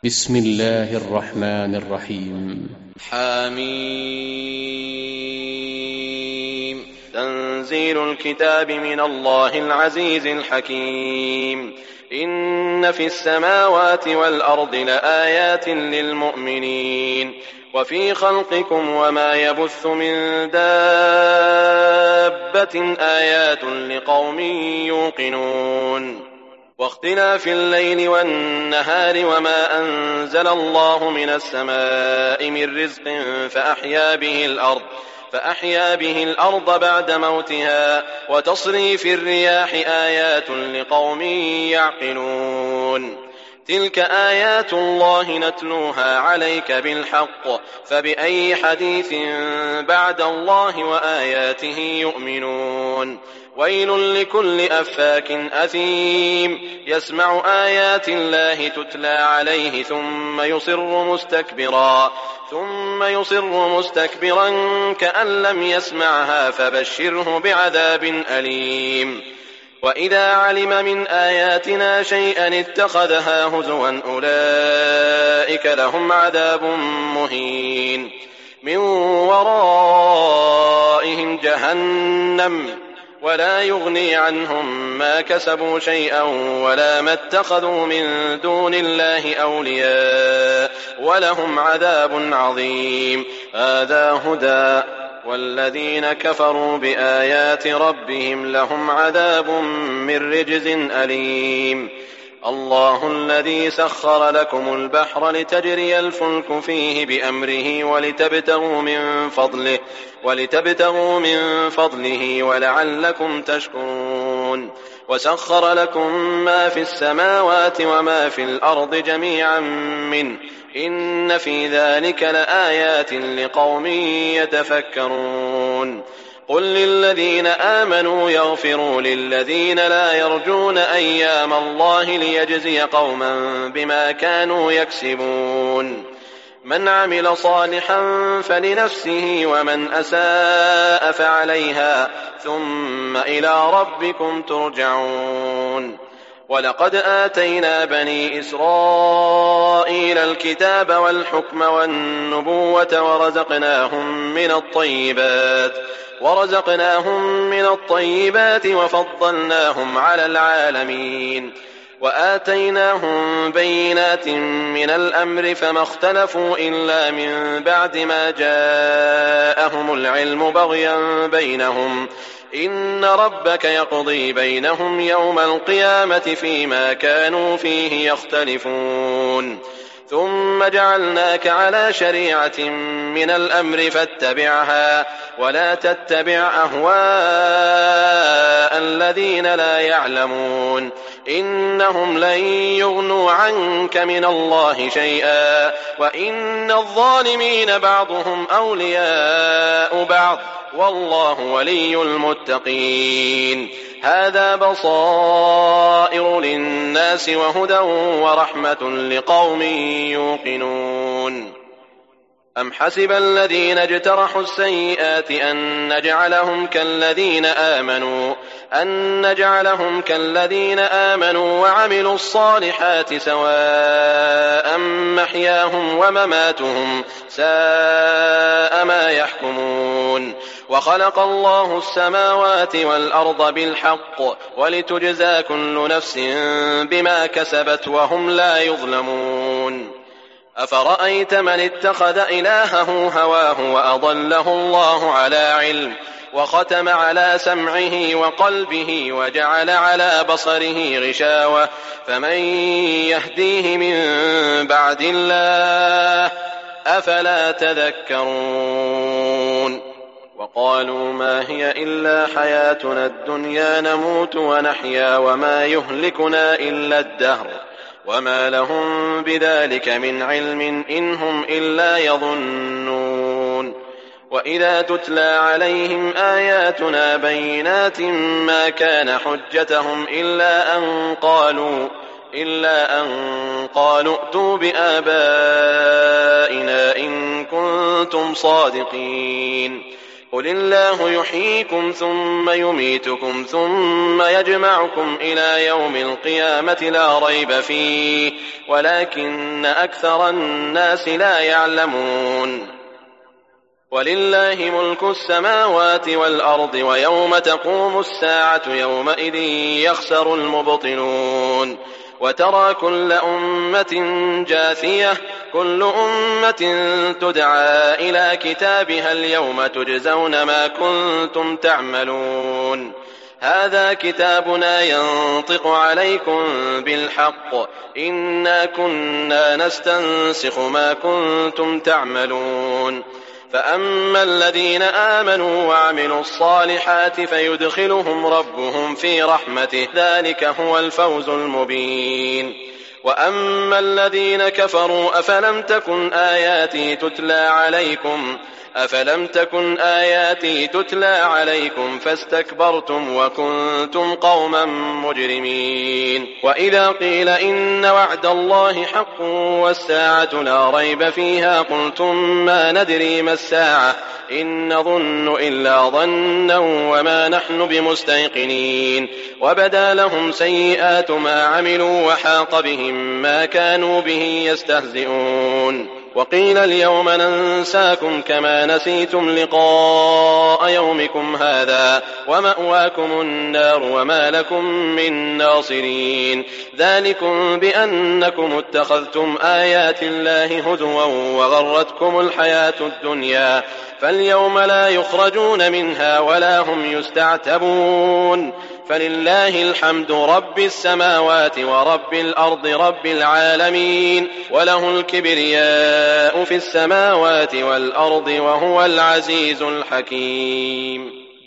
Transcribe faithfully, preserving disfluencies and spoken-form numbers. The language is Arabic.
بسم الله الرحمن الرحيم. حميم. تنزيل الكتاب من الله العزيز الحكيم. إن في السماوات والأرض لآيات للمؤمنين وفي خلقكم وما يبث من دابة آيات لقوم يوقنون. واختلاف الليل والنهار وما أنزل الله من السماء من رزق فأحيا به الأرض فأحيا به الأرض بعد موتها وتصريف الرياح آيات لقوم يعقلون. تلك آيات الله نتلوها عليك بالحق فبأي حديث بعد الله وآياته يؤمنون. ويل لكل أفاك أثيم يسمع آيات الله تتلى عليه ثم يصر مستكبرا ثم يصر مستكبرا كأن لم يسمعها فبشره بعذاب أليم. وإذا علم من آياتنا شيئا اتخذها هزوا أولئك لهم عذاب مهين من ورائهم جهنم ولا يغني عنهم ما كسبوا شيئا ولا ما اتخذوا من دون الله أولياء ولهم عذاب عظيم. هذا هدى والذين كفروا بآيات ربهم لهم عذاب من رجز أليم. الله الذي سخر لكم البحر لتجري الفلك فيه بأمره ولتبتغوا من فضله ولتبتغوا من فضله ولعلكم تشكرون. وسخر لكم ما في السماوات وما في الأرض جميعا منه إن في ذلك لآيات لقوم يتفكرون. قل للذين آمنوا يغفروا للذين لا يرجون أيام الله ليجزي قوما بما كانوا يكسبون. من عمل صالحا فلنفسه ومن أساء فعليها ثم إلى ربكم ترجعون. ولقد آتينا بني إسرائيل الكتاب والحكم والنبوة ورزقناهم من الطيبات ورزقناهم من الطيبات وفضلناهم على العالمين. وآتيناهم بينات من الأمر فما اختلفوا إلا من بعد ما جاءهم العلم بغيا بينهم إن ربك يقضي بينهم يوم القيامة فيما كانوا فيه يختلفون. ثم جعلناك على شريعة من الأمر فاتبعها ولا تتبع أهواء الذين لا يعلمون إنهم لن يغنوا عنك من الله شيئا وإن الظالمين بعضهم أولياء بعض والله ولي المتقين. هذا بصائر للناس وهدى ورحمة لقوم يوقنون. أم حسب الذين اجترحوا السيئات أن نجعلهم كالذين آمنوا أن نجعلهم كالذين آمنوا وعملوا الصالحات سواء محياهم ومماتهم ساء ما يحكمون. وخلق الله السماوات والأرض بالحق ولتجزى كل نفس بما كسبت وهم لا يظلمون. أفرأيت من اتخذ إلهه هواه وأضله الله على علم وختم على سمعه وقلبه وجعل على بصره غشاوة فمن يهديه من بعد الله أفلا تذكرون. وقالوا ما هي إلا حياتنا الدنيا نموت ونحيا وما يهلكنا إلا الدهر وما لهم بذلك من علم إن هم إلا يظنون. وإذا تتلى عليهم آياتنا بينات ما كان حجتهم إلا أن قالوا إلا أن قالوا ائتوا بآبائنا إن كنتم صادقين. قل الله يحييكم ثم يميتكم ثم يجمعكم إلى يوم القيامة لا ريب فيه ولكن أكثر الناس لا يعلمون ولله ملك السماوات والأرض ويوم تقوم الساعة يومئذ يخسر المبطلون وترى كل أمة جاثية كل أمة تدعى إلى كتابها اليوم تجزون ما كنتم تعملون هذا كتابنا ينطق عليكم بالحق إنا كنا نستنسخ ما كنتم تعملون فأما الذين آمنوا وعملوا الصالحات فيدخلهم ربهم في رحمته ذلك هو الفوز المبين وأما الذين كفروا أفلم تكن آياتي تتلى عليكم أفلم تكن آياتي تتلى عليكم فاستكبرتم وكنتم قوما مجرمين وإذا قيل إن وعد الله حق والساعة لا ريب فيها قلتم ما ندري ما الساعة إن نظن إلا ظنا وما نحن بمستيقنين وبدا لهم سيئات ما عملوا وحاق بهم ما كانوا به يستهزئون وقيل اليوم ننساكم كما نسيتم لقاء يومكم هذا ومأواكم النار وما لكم من ناصرين ذلكم بأنكم اتخذتم آيات الله هزوا وغرتكم الحياة الدنيا فاليوم لا يخرجون منها ولا هم يستعتبون فلله الحمد رب السماوات ورب الأرض رب العالمين وله الكبرياء في السماوات والأرض وهو العزيز الحكيم